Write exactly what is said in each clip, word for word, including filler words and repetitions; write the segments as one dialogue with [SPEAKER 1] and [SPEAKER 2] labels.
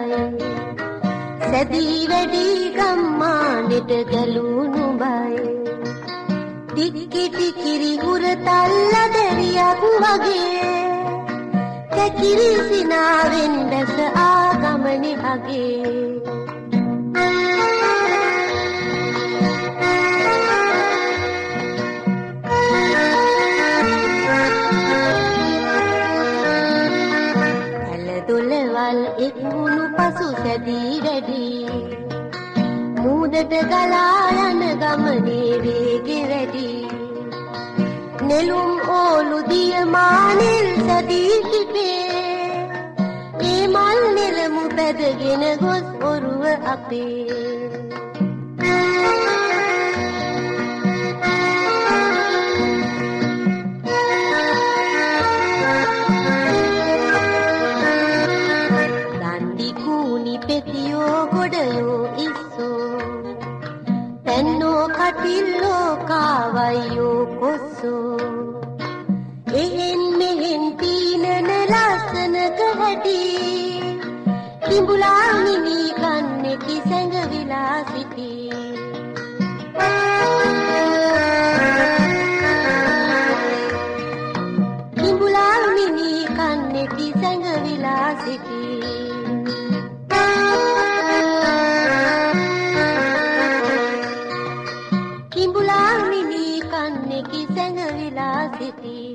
[SPEAKER 1] නුඹයි සැදී වැඩි ගම්මානෙට ගැලූ නුඹයි දික්කිටි කිරි හුර තල්ල දැරියක් වගේ කැකිරි සිනාවෙන් දැස ආගමනේ අගේ එක්මුණු පසු සැදී වැඩි මූදට ගලා යන ගමනේ වේගෙ වැඩි නෙළුම් ඕලු දිය මානෙල් සැදී සිටේ ඒ මල් නෙළමු පැදගෙන ගොස් ඔරුව අපේ පෙතියෝ ගොඩයෝ ඉස්සෝ පැන්නෝ කටිල්ලෝ කාවයියෝ කොස්සෝ එහෙන් මෙහෙන් පීනන ලස්සනක හැටි කිඹුලා මිනි කන්නේකි සැඟවිලා සිටී කිඹුලා මිනි කන්නේකි සැඟවිලා සිටී සැඟවිලා සිටී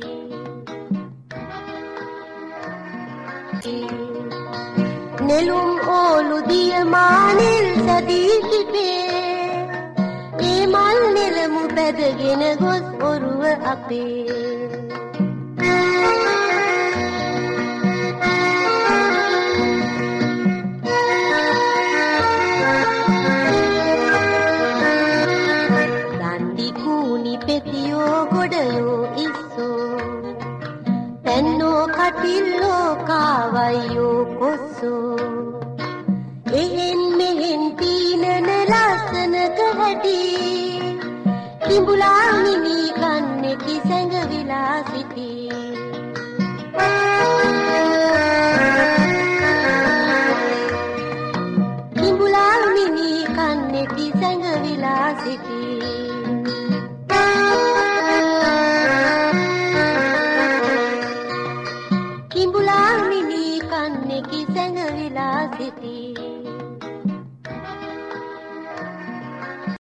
[SPEAKER 1] නෙළුම් ඕලු දිය මානෙල් සැදී සිටේ ඒ මල් නෙළමු පැදගෙන ගොස් ඔරුව අපේ පෙතියෝ ගොඩයෝ ඉස්සෝ පැන්නෝ කටිල්ලෝ කාවයියෝ කොස්සෝ එහෙන් මෙහෙන් පීනන ලස්සනක හැටි කිඹුලා මිනි කන්නේකි සැඟවිලා සිටී කිඹුලා මිනි කන්නේකි සැඟවිලා සිටී කිඹුලා මිනි කන්නේකි සැඟවිලා සිටී